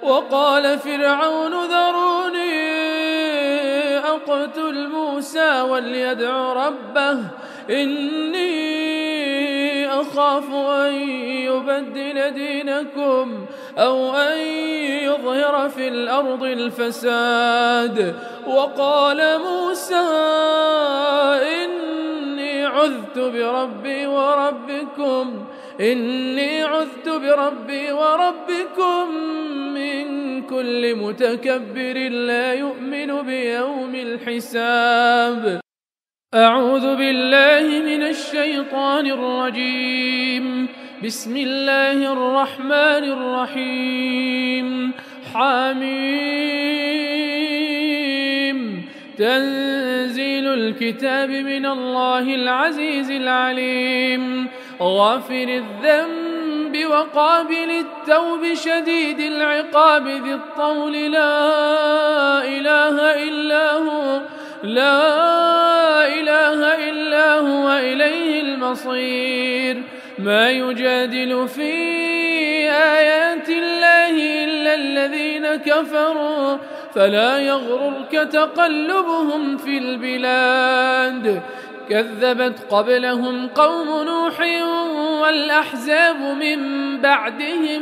وقال فرعون ذروني أقتل موسى وليدع ربه إني أخاف أن يبدل دينكم أو أن يظهر في الأرض الفساد. وقال موسى إني عذت بربي وربكم من كل متكبر لا يؤمن بيوم الحساب. أعوذ بالله من الشيطان الرجيم. بسم الله الرحمن الرحيم. حميم. تنزيل الكتاب من الله العزيز العليم. غافر الذنب وقابل التوب شديد العقاب ذي الطول لا إله إلا هو إليه المصير. ما يجادل في آيات الله إلا الذين كفروا فلا يغررك تقلبهم في البلاد. كذبت قبلهم قوم نوح والأحزاب من بعدهم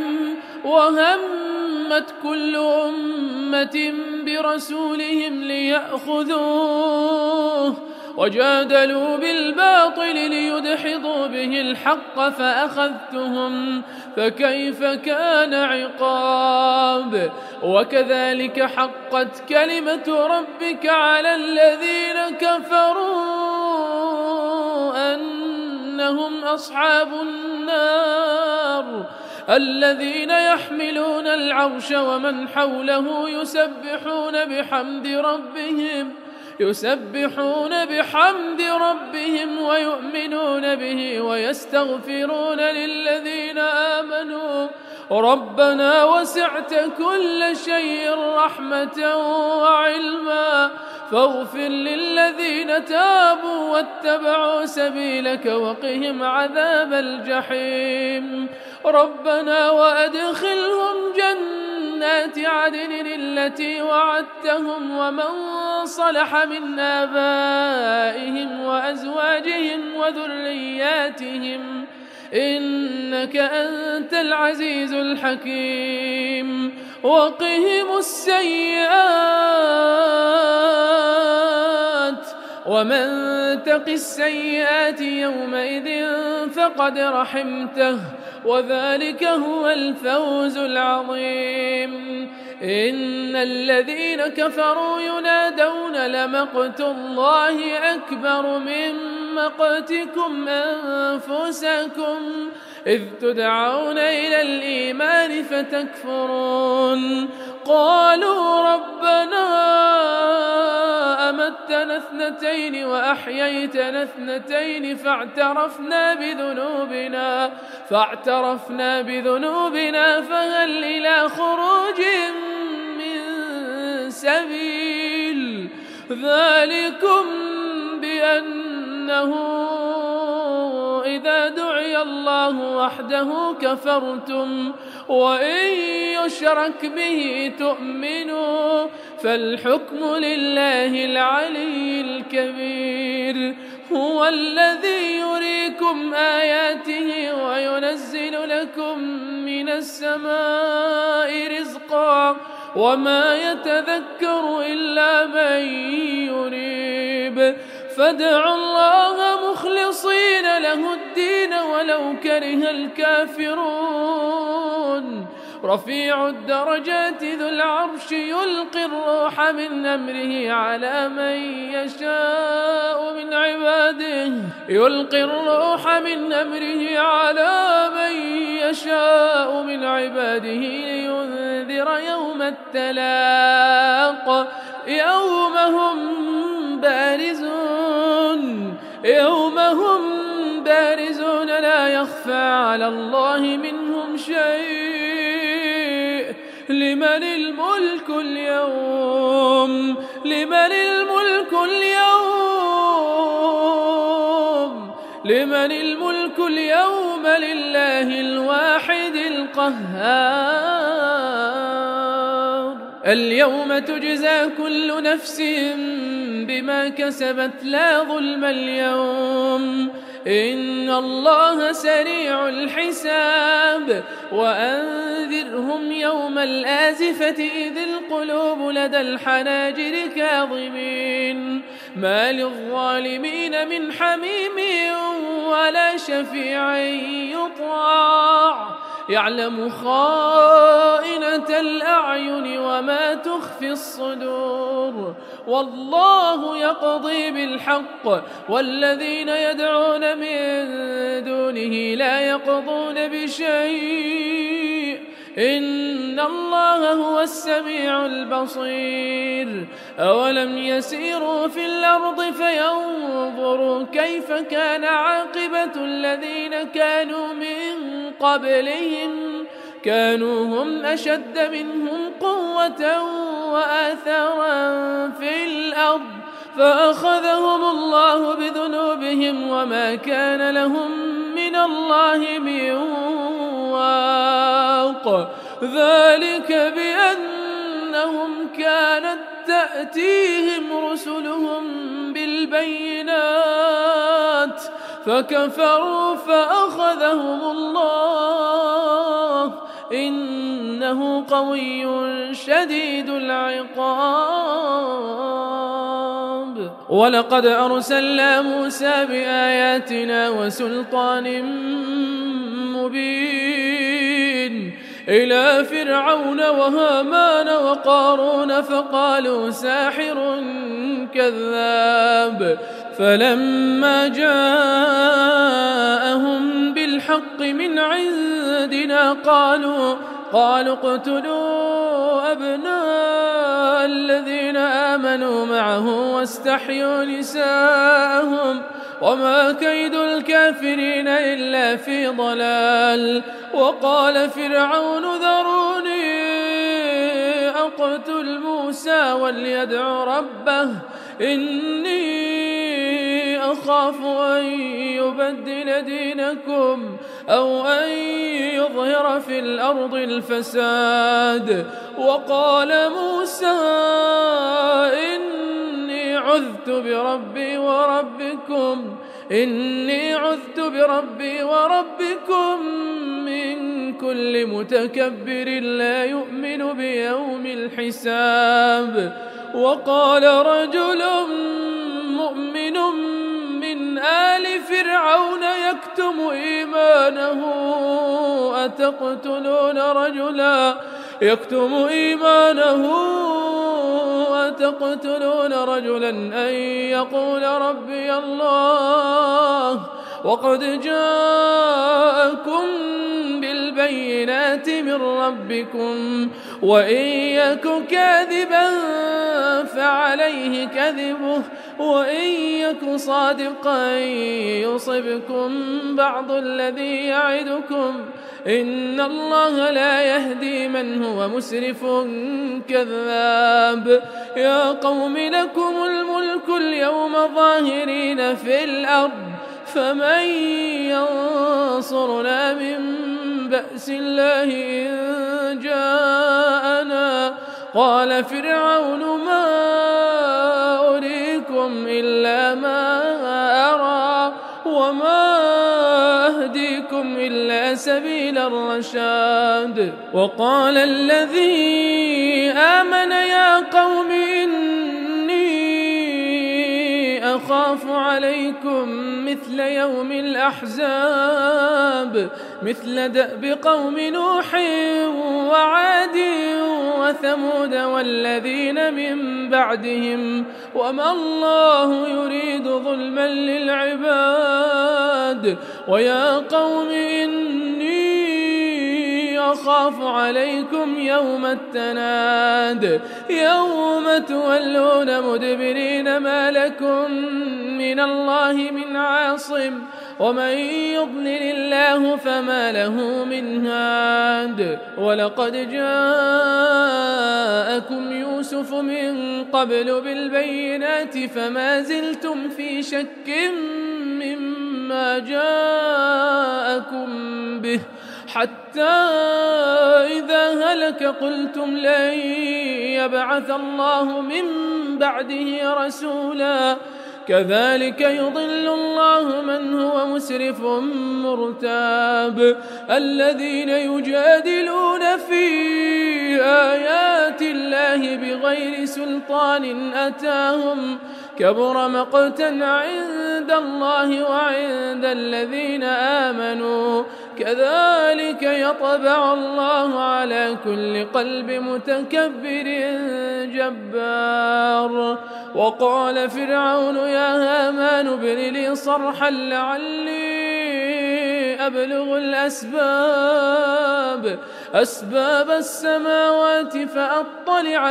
وهمت كل أمة برسولهم ليأخذوه وجادلوا بالباطل ليدحضوا به الحق فأخذتهم فكيف كان عقاب. وكذلك حقت كلمة ربك على الذين كفروا أنهم أصحاب النار الذين يحملون العرش ومن حوله يسبحون بحمد ربهم ويؤمنون به ويستغفرون للذين آمنوا ربنا وسعت كل شيء رحمة وعلما فاغفر للذين تابوا واتبعوا سبيلك وقهم عذاب الجحيم. ربنا وأدخلهم جنات عدن التي وعدتهم ومن صلح من آبائهم وأزواجهم وذرياتهم إنك أنت العزيز الحكيم. وقهم السيئات ومن تق السيئات يومئذ فقد رحمته وذلك هو الفوز العظيم. إن الذين كفروا ينادون لمقت الله أكبر من مقتكم أنفسكم إذ تدعون إلى الإيمان فتكفرون. قالوا ربنا أمتنا اثنتين وأحييتنا اثنتين فاعترفنا بذنوبنا فهل إلى خروج من سبيل. ذلكم بأنه إذا دعي الله وحده كفرتم وإن يشرك به تؤمنوا فالحكم لله العلي الكبير. هو الذي يريكم آياته وينزل لكم من السماء رزقا وما يتذكر إلا من ينيب. فادعوا الله مخلصين له الدين ولو كره الكافرون. رفيع الدرجات ذو العرش يلقي الروح من أمره على من يشاء من عباده لينذر يوم التلاق يوم هم بارزون لا يخفى على الله منهم شيء. لمن الملك اليوم لله الواحد القهار. اليوم تجزى كل نفس بما كسبت لا ظلم اليوم إن الله سريع الحساب وأنذرهم يوم الآزفة إذ القلوب لدى الحناجر كاظمين ما للظالمين من حميم ولا شفيع يطاع يعلم خائنة الأعين وما تخفي الصدور والله يقضي بالحق والذين يدعون من دونه لا يقضون بشيء إن الله هو السميع البصير أولم يسيروا في الأرض فينظروا كيف كان عاقبة الذين كانوا من قبلهم كانوا هم أشد منهم قوة وآثارا في الأرض فأخذهم الله بذنوبهم وما كان لهم من الله من واق ذلك بأنهم كانت تأتيهم رسلهم بالبينات فكفروا فأخذهم الله إنه قوي شديد العقاب ولقد أرسلنا موسى بآياتنا وسلطان مبين إلى فرعون وهامان وقارون فقالوا ساحر كذاب فلما جاءهم بالحق من عندنا قالوا اقتلوا أبناء الذين آمنوا معه واستحيوا نساءهم وما كيد الكافرين إلا في ضلال وقال فرعون ذروني أقتل موسى وليدع ربه إني أخاف أن يبدل دينكم أو أن يظهر في الأرض الفساد وقال موسى إني عذت بربي وربكم من كل متكبر لا يؤمن بيوم الحساب وقال رجل مؤمن من آل فرعون يكتم إيمانه أتقتلون رجلا أن يقول ربي الله وقد جاءكم بالبينات من ربكم وإن يك كاذبا فعليه كذبه وإن يك صادقا يصبكم بعض الذي يعدكم إن الله لا يهدي من هو مسرف كذاب يا قوم لكم الملك اليوم ظاهرين في الأرض فمن ينصرنا من بأس الله إن جاءنا قال فرعون ما أريكم إلا ما أرى وما أهديكم إلا سبيل الرشاد وقال الذي آمن يا قوم إني أخاف عليكم مثل يوم الأحزاب مثل دأب قوم نوح وعاد وثمود والذين من بعدهم وما الله يريد ظلما للعباد ويا قوم إني أخاف عليكم يوم التناد يوم تولون مدبرين ما لكم من الله من عاصم ومن يضلل الله فما له من هاد ولقد جاءكم يوسف من قبل بالبينات فما زلتم في شك مما جاءكم به حتى حتى إذا هلك قلتم لن يبعث الله من بعده رسولا كذلك يضل الله من هو مسرف مرتاب الذين يجادلون في آيات الله بغير سلطان أتاهم كبر مقتا عند الله وعند الذين آمنوا كذلك يطبع الله على كل قلب متكبر جبار. وقال فرعون يا هامان ابن لي صرحا لعلي أبلغ أسباب السماوات فأطلع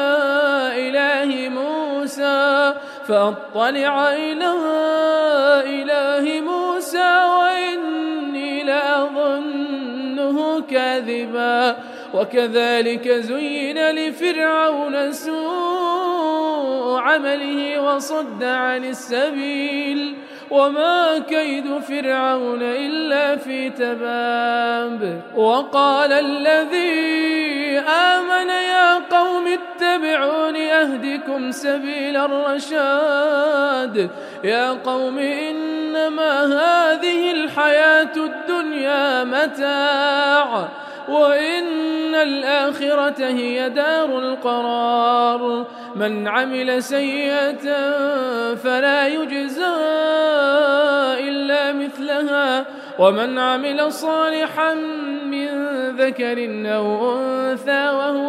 إلى إله موسى وإني لأظنه كاذبا. وكذلك زين لفرعون سوء عمله وصد عن السبيل وما كيد فرعون إلا في تباب. وقال الذي آمن يا قوم اتبعون أهدكم سبيل الرشاد يا قوم إنما هذه الحياة الدنيا متاع وإن الآخرة هي دار القرار. من عمل سيئة فلا يجزى إلا مثلها ومن عمل صالحا من ذكر أو أنثى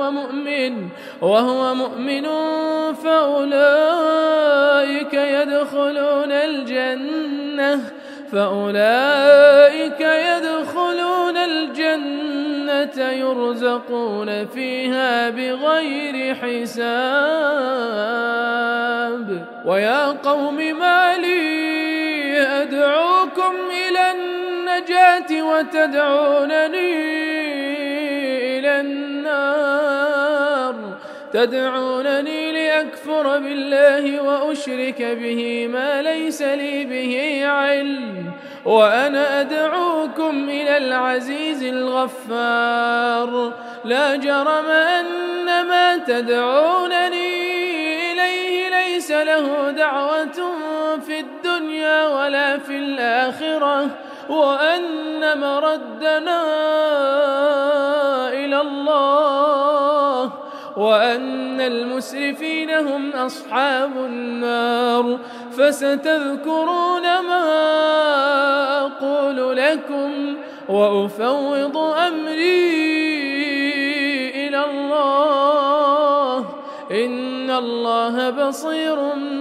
وهو مؤمن فأولئك يدخلون الجنة يرزقون فيها بغير حساب. ويا قوم ما لي أدعوكم إلى النجاة وتدعونني إلى النار تدعونني لأكفر بالله وأشرك به ما ليس لي به علم وأنا أدعوكم إلى العزيز الغفار. لا جرم أن ما تدعونني إليه ليس له دعوة في الدنيا ولا في الآخرة وأن مردنا إلى الله وأن المسرفين هم أصحاب النار. فستذكرون ما أقول لكم وأفوض أمري إلى الله إن الله بصير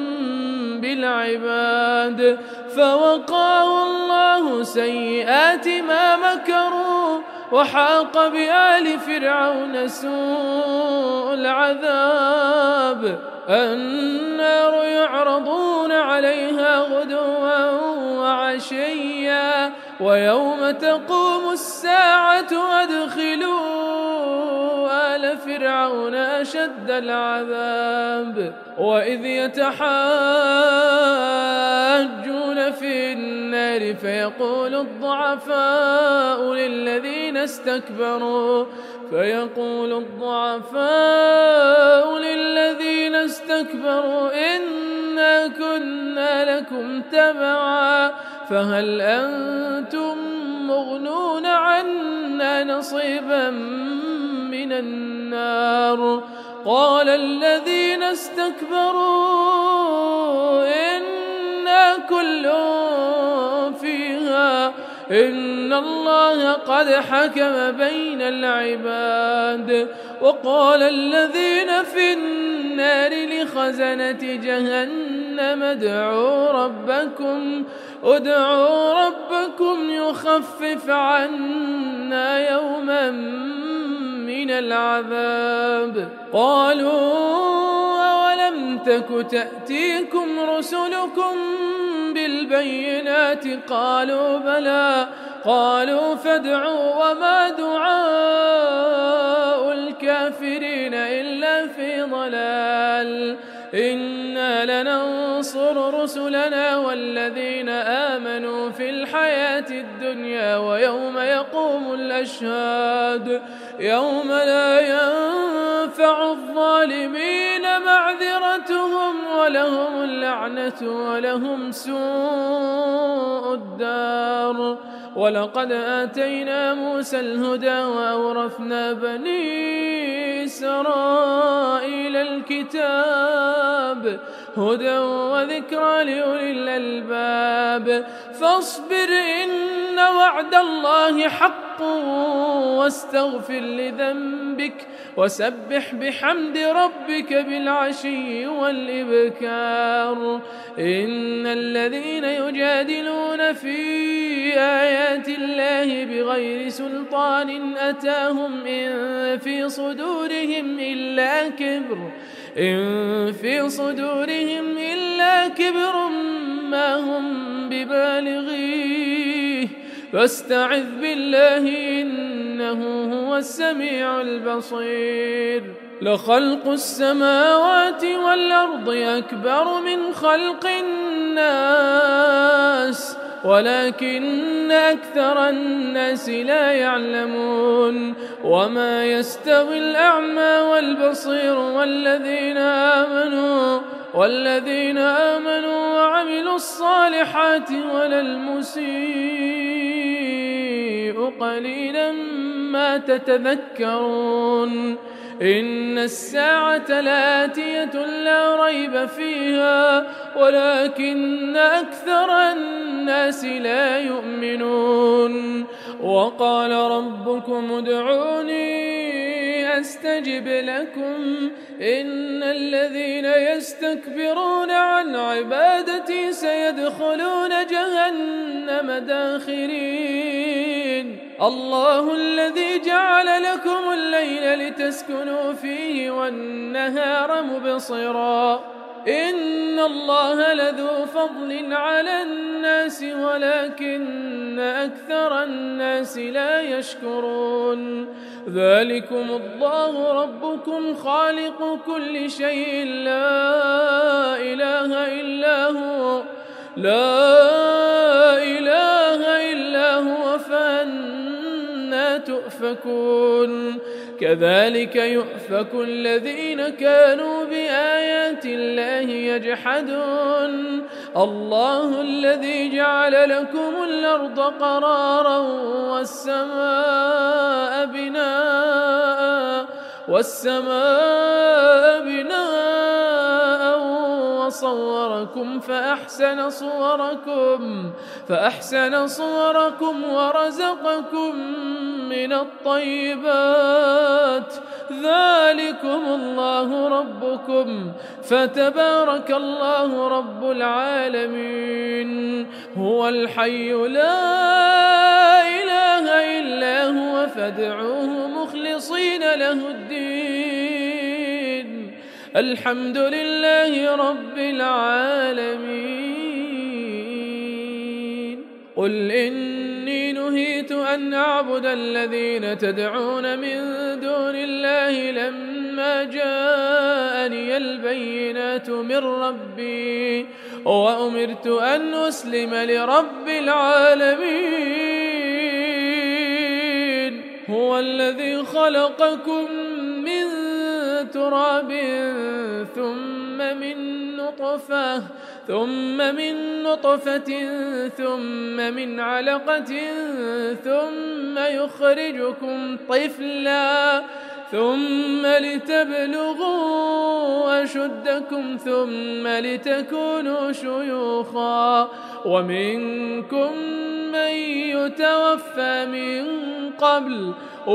بالعباد. فوقاه الله سيئات ما مكروا وحاق بآل فرعون سوء العذاب. النار يعرضون عليها غدوا وعشيا ويوم تقوم الساعة أدخلوا آل فرعون أشد العذاب. وإذ يتحاجون في النار فيقول الضعفاء للذين استكبروا إنا كنا لكم تبعا فهل أنتم مغنون عنا نصيبا من النار. قال الذين استكبروا إنا كل فيها إن الله قد حكم بين العباد. وقال الذين في النار لخزنة جهنم ادعوا ربكم يخفف عنا يوما من العذاب. قالوا أولم تك تأتيكم رسلكم بالبينات قالوا بلى قالوا فادعوا وما دعاء الكافرين إلا في ضلال. إنا لننصر رسلنا والذين آمنوا في الحياة الدنيا ويوم يقوم الأشهاد يوم لا ينفع الظالمين معذرتهم ولهم اللعنة ولهم سوء الدار. ولقد آتينا موسى الهدى وأورثنا بني إسرائيل الكتاب هدى وذكرى لأولي الألباب. فاصبر إن وعد الله حق واستغفر لذنبك وسبح بحمد ربك بالعشي والإبكار. إن الذين يجادلون في آيات الله بغير سلطان أتاهم إن في صدورهم إلا كبر ما هم ببالغيه فاستعذ بالله إنه هو السميع البصير. لخلق السماوات والأرض أكبر من خلق الناس ولكن أكثر الناس لا يعلمون. وما يستوي الأعمى والبصير والذين آمنوا وعملوا الصالحات ولا المسيء قليلا ما تتذكرون. إن الساعة لآتية لا ريب فيها ولكن أكثر الناس لا يؤمنون. وقال ربكم ادعوني أستجب لكم إن الذين يستكبرون عن عبادتي سيدخلون جهنم داخرين. الله الذي جعل لكم الليل لتسكنوا فيه والنهار مبصرا إن الله لذو فضل على الناس ولكن أكثر الناس لا يشكرون. ذلكم الله ربكم خالق كل شيء لا إله إلا هو فأنى تؤفكون. كذلك يؤفك الذين كانوا بآيات الله يجحدون. الله الذي جعل لكم الأرض قرارا والسماء بناء وصوركم فأحسن صوركم ورزقكم من الطيبات. ذلكم الله ربكم فتبارك الله رب العالمين. هو الحي لا إله إلا هو فادعوه مخلصين له الدين. الحمد لله رب العالمين. قل إني نهيت أن أعبد الذين تدعون من دون الله لما جاءني البينات من ربي وأمرت أن أسلم لرب العالمين. هو الذي خلقكم من تراب ثم من نطفة ثم من علقة ثم يخرجكم طفلا ثم لتبلغوا أشدكم ثم لتكونوا شيوخا ومنكم من يتوفى من قبل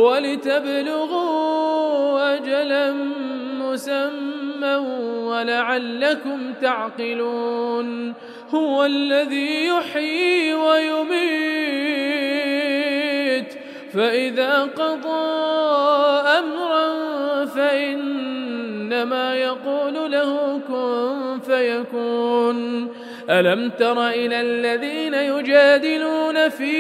ولتبلغوا أجلا مسمى ولعلكم تعقلون. هو الذي يحيي ويميت فإذا قضى أمرا فإنما يقول له كن فيكون. ألم تر إلى الذين يجادلون في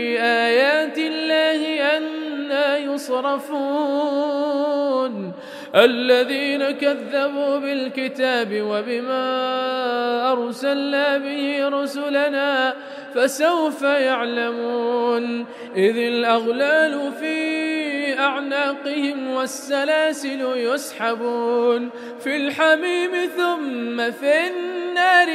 آيات الله أنى يصرفون الذين كذبوا بالكتاب وبما أرسلنا به رسلنا فسوف يعلمون إذ الأغلال في أعناقهم والسلاسل يسحبون في الحميم ثم في النار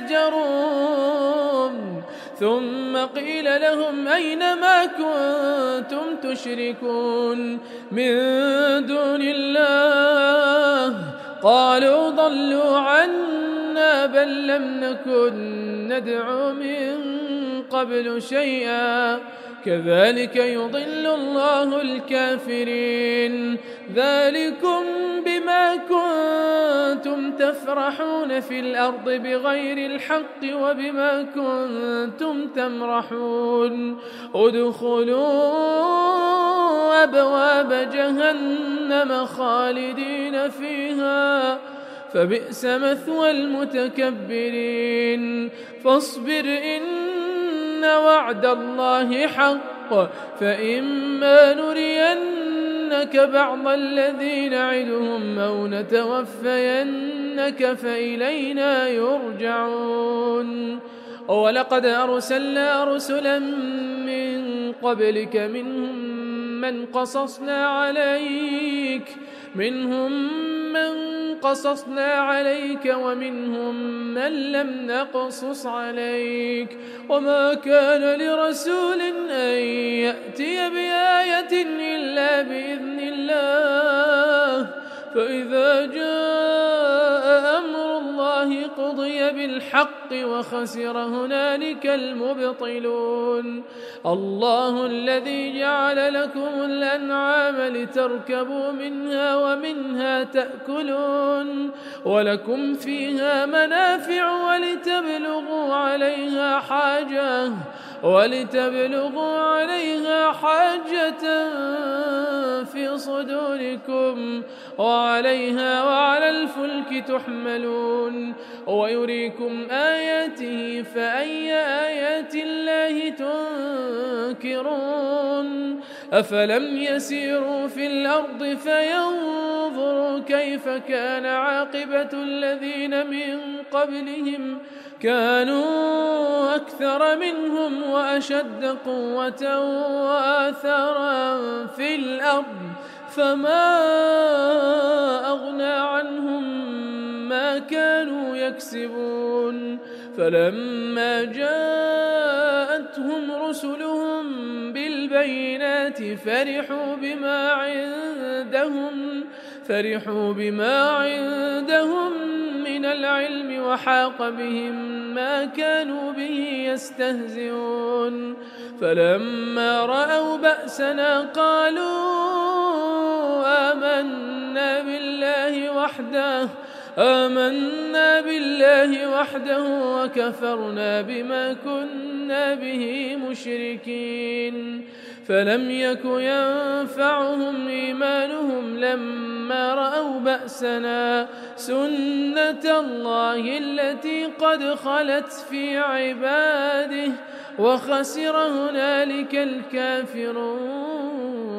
يسجرون ثم قيل لهم أين ما كنتم تشركون من دون الله قالوا ضلوا عنا بل لم نكن ندعو من قبل شيئا كذلك يضل الله الكافرين ذلكم بما كنتم تفرحون في الأرض بغير الحق وبما كنتم تمرحون ادخلوا أبواب جهنم خالدين فيها فبئس مثوى المتكبرين فاصبر إن وعد الله حق فإما نرينك بعض الذي نعدهم أو نتوفينك فإلينا يرجعون ولقد أرسلنا رسلا من قبلك منهم من قصصنا عليك ومنهم من لم نقصص عليك وما كان لرسول أن يأتي بآية إلا بإذن الله فإذا جاء أمر الله قضي بالحق وخسر هنالك المبطلون الله الذي جعل لكم الأنعام لتركبوا منها ومنها تأكلون ولكم فيها منافع ولتبلغوا عليها حاجة في صدوركم وعليها وعلى الفلك تحملون ويريكم آياته فأي آيات الله تنكرون أفلم يسيروا في الأرض فينظروا كيف كان عاقبة الذين من قبلهم كانوا أكثر منهم وأشد قوة وآثارا في الأرض فما أغنى عنهم ما كانوا يكسبون فلما جاءتهم رسلهم بالبينات فرحوا بما عندهم من العلم وحاق بهم ما كانوا به يستهزئون فلما رأوا بأسنا قالوا آمنا بالله وحده وكفرنا بما كنا به مشركين فلم يك ينفعهم إيمانهم لما رأوا بأسنا سنة الله التي قد خلت في عباده وخسر هنالك الكافرون